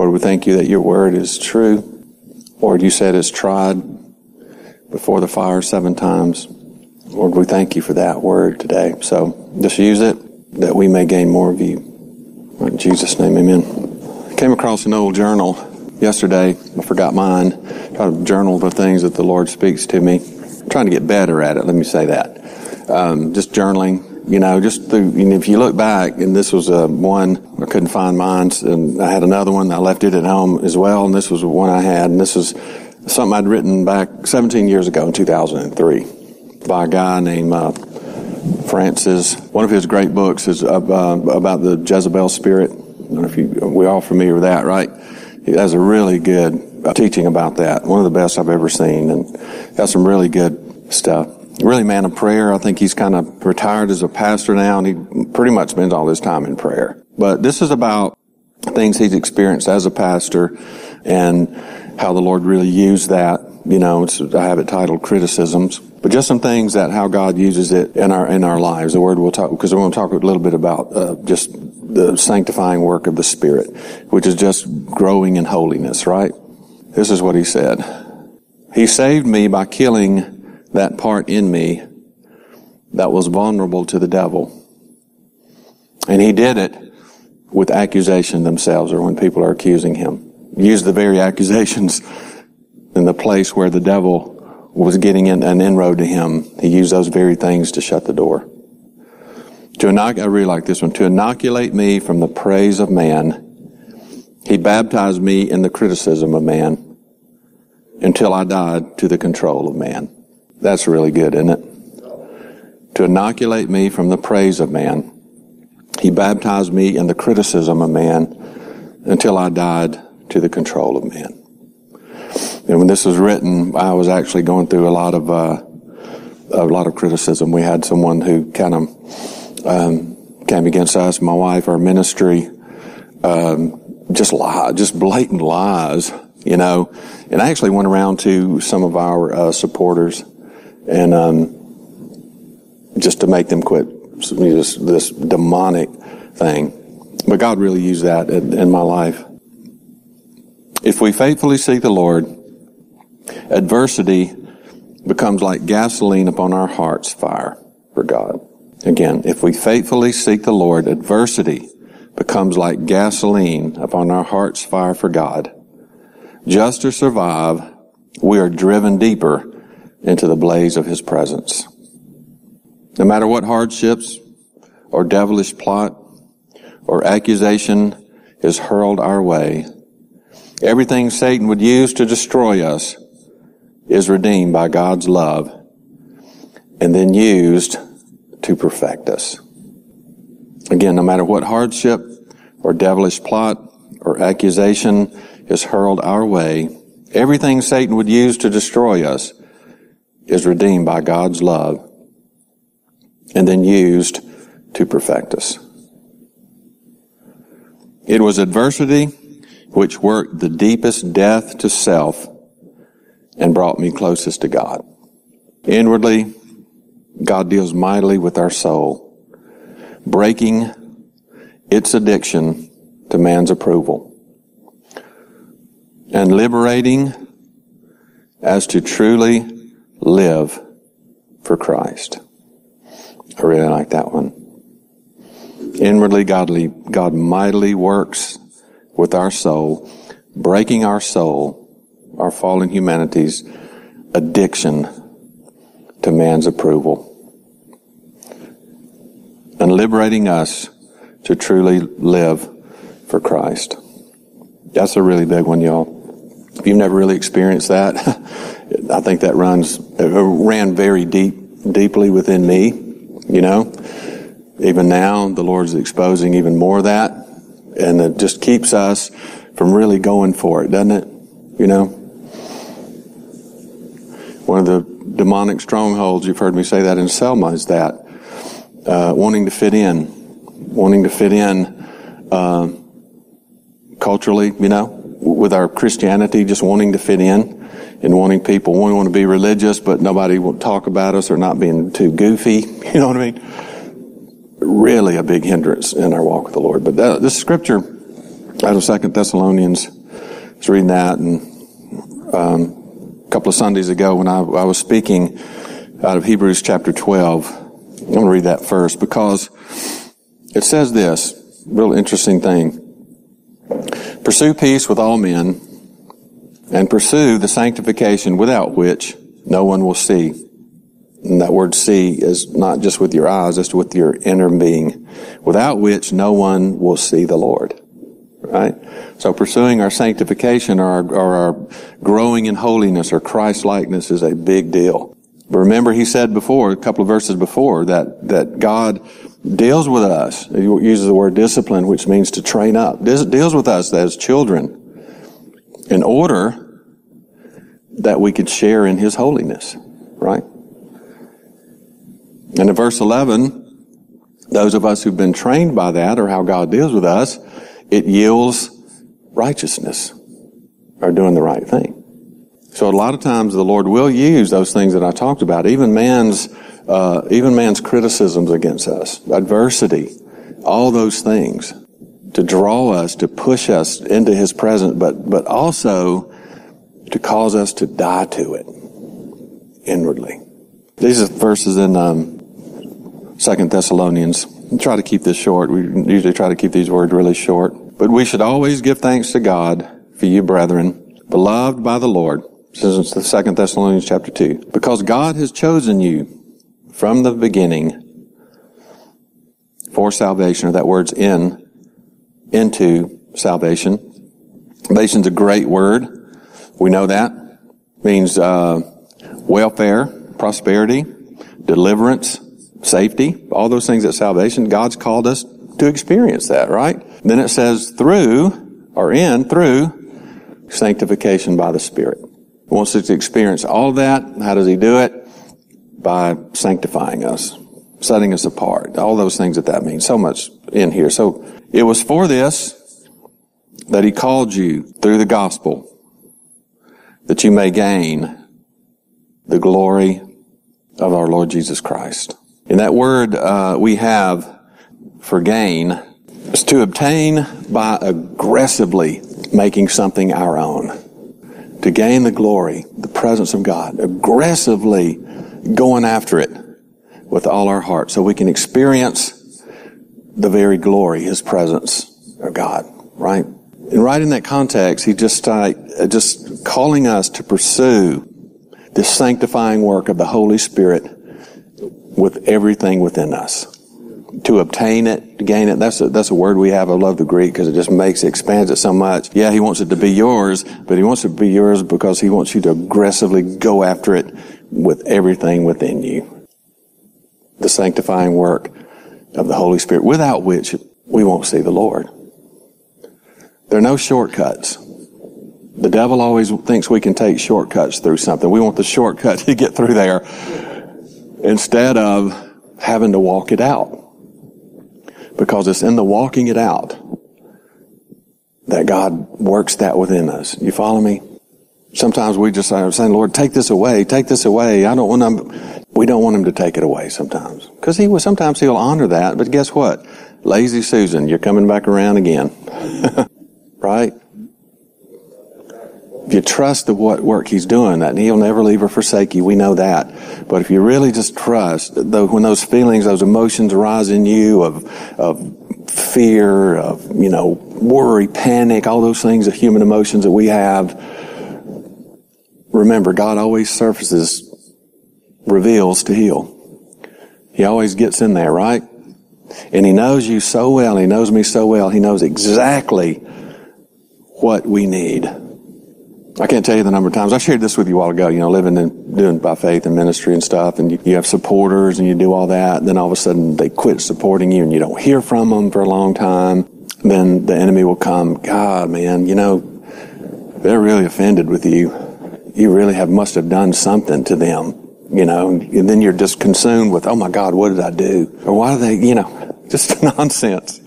Lord, we thank you that your word is true. Lord, you said it's tried before the fire 7 times. Lord, we thank you for that word today. So just use it that we may gain more of you. In Jesus' name, amen. I came across an old journal yesterday. I forgot mine. I try to journal the things that the Lord speaks to me. I'm trying to get better at it, let me say that. Just journaling. Just through, if you look back, and this was one, I couldn't find mine, and I had another one, I left it at home as well, and this was one I had, and this was something I'd written back 17 years ago in 2003 by a guy named Francis. One of his great books is about the Jezebel spirit. I don't know if we're all familiar with that, right? He has a really good teaching about that, one of the best I've ever seen, and has some really good stuff. Really man of prayer. I think he's kind of retired as a pastor now, and he pretty much spends all his time in prayer. But this is about things he's experienced as a pastor and how the Lord really used that. I have it titled Criticisms, but just some things that how God uses it in our lives. The Word we'll talk, because we're going to talk a little bit about just the sanctifying work of the Spirit, which is just growing in holiness, right? This is what he said. He saved me by killing that part in me that was vulnerable to the devil. And he did it with accusation themselves, or when people are accusing him. He used the very accusations in the place where the devil was getting an inroad to him. He used those very things to shut the door. I really like this one. To inoculate me from the praise of man, he baptized me in the criticism of man until I died to the control of man. That's really good, isn't it? To inoculate me from the praise of man, he baptized me in the criticism of man until I died to the control of man. And when this was written, I was actually going through a lot of criticism. We had someone who kind of came against us, my wife, our ministry, just blatant lies, And I actually went around to some of our supporters, and just to make them quit this demonic thing. But God really used that in my life. If we faithfully seek the Lord, adversity becomes like gasoline upon our heart's fire for God. Again, if we faithfully seek the Lord, adversity becomes like gasoline upon our heart's fire for God. Just to survive, we are driven deeper into the blaze of His presence. No matter what hardships or devilish plot or accusation is hurled our way, everything Satan would use to destroy us is redeemed by God's love and then used to perfect us. Again, no matter what hardship or devilish plot or accusation is hurled our way, everything Satan would use to destroy us is redeemed by God's love and then used to perfect us. It was adversity which worked the deepest death to self and brought me closest to God. Inwardly, God deals mightily with our soul, breaking its addiction to man's approval and liberating as to truly live for Christ. I really like that one. Inwardly, God mightily works with our soul, breaking our soul, our fallen humanity's addiction to man's approval, and liberating us to truly live for Christ. That's a really big one, y'all. If you've never really experienced that, I think that ran very deeply within me, Even now, the Lord's exposing even more of that, and it just keeps us from really going for it, doesn't it? One of the demonic strongholds, you've heard me say that in Selma, is that wanting to fit in culturally, with our Christianity, just wanting to fit in and wanting people, we want to be religious, but nobody will talk about us or not being too goofy. You know what I mean? Really a big hindrance in our walk with the Lord. But this scripture out of 2 Thessalonians was reading that, and a couple of Sundays ago when I was speaking out of Hebrews chapter 12, I'm going to read that first because it says this, real interesting thing. Pursue peace with all men and pursue the sanctification without which no one will see. And that word see is not just with your eyes, it's with your inner being. Without which no one will see the Lord. Right? So pursuing our sanctification or our growing in holiness or Christ-likeness is a big deal. But remember, he said before, a couple of verses before, that God deals with us. He uses the word discipline, which means to train up. Deals with us as children in order that we could share in his holiness. Right? And in verse 11, those of us who've been trained by that, or how God deals with us, it yields righteousness, or doing the right thing. So a lot of times the Lord will use those things that I talked about, even man's criticisms against us, adversity, all those things, to draw us, to push us into his presence, but also to cause us to die to it inwardly. These are verses in 2 Thessalonians. I'll try to keep this short. We usually try to keep these words really short. But we should always give thanks to God for you, brethren, beloved by the Lord. This is the 2 Thessalonians chapter 2. Because God has chosen you from the beginning for salvation, or that word's into salvation. Salvation's a great word. We know that. It means welfare, prosperity, deliverance, safety, all those things at salvation. God's called us to experience that, right? Then it says through sanctification by the Spirit. He wants us to experience all that. How does he do it? By sanctifying us, setting us apart, all those things that means. So much in here. So it was for this that he called you through the gospel, that you may gain the glory of our Lord Jesus Christ. And that word we have for gain is to obtain by aggressively making something our own. To gain the glory, the presence of God, aggressively going after it with all our heart so we can experience the very glory, his presence of God, right? And right in that context, he just calling us to pursue this sanctifying work of the Holy Spirit with everything within us. To obtain it, to gain it, that's a word we have. I love the Greek because it just expands it so much. Yeah, he wants it to be yours, but he wants it to be yours because he wants you to aggressively go after it with everything within you. The sanctifying work of the Holy Spirit, without which we won't see the Lord. There are no shortcuts. The devil always thinks we can take shortcuts through something. We want the shortcut to get through there instead of having to walk it out. Because it's in the walking it out that God works that within us. You follow me? Sometimes we just are saying, Lord, take this away, take this away. We don't want him to take it away sometimes. Because sometimes he'll honor that, but guess what? Lazy Susan, you're coming back around again. Right? If you trust the what work he's doing, that he'll never leave or forsake you, we know that. But if you really just trust, when those feelings, those emotions rise in you of fear, of, worry, panic, all those things, the human emotions that we have, remember, God always reveals to heal. He always gets in there, right? And he knows you so well, he knows me so well, he knows exactly what we need. I can't tell you the number of times. I shared this with you a while ago, living and doing by faith and ministry and stuff, and you have supporters and you do all that, and then all of a sudden they quit supporting you and you don't hear from them for a long time. Then the enemy will come, God, man, they're really offended with you. You really must have done something to them, and then you're just consumed with, oh my God, what did I do? Or why do they, just nonsense.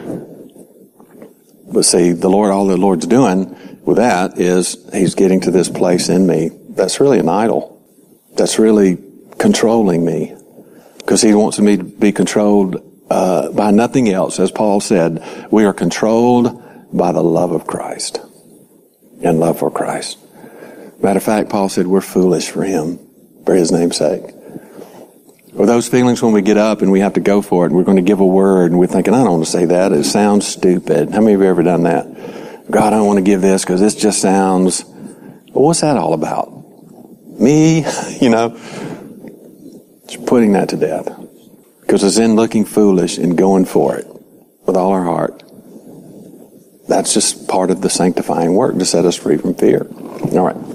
But see, all the Lord's doing with that is he's getting to this place in me that's really an idol. That's really controlling me. Because he wants me to be controlled by nothing else. As Paul said, we are controlled by the love of Christ. and love for Christ. Matter of fact, Paul said we're foolish for him, for his name's sake. Or those feelings when we get up and we have to go for it and we're going to give a word and we're thinking, I don't want to say that. It sounds stupid. How many of you have ever done that? God, I don't want to give this because this just sounds, well, what's that all about? Me? Just putting that to death. Because it's in looking foolish and going for it with all our heart. That's just part of the sanctifying work to set us free from fear. All right.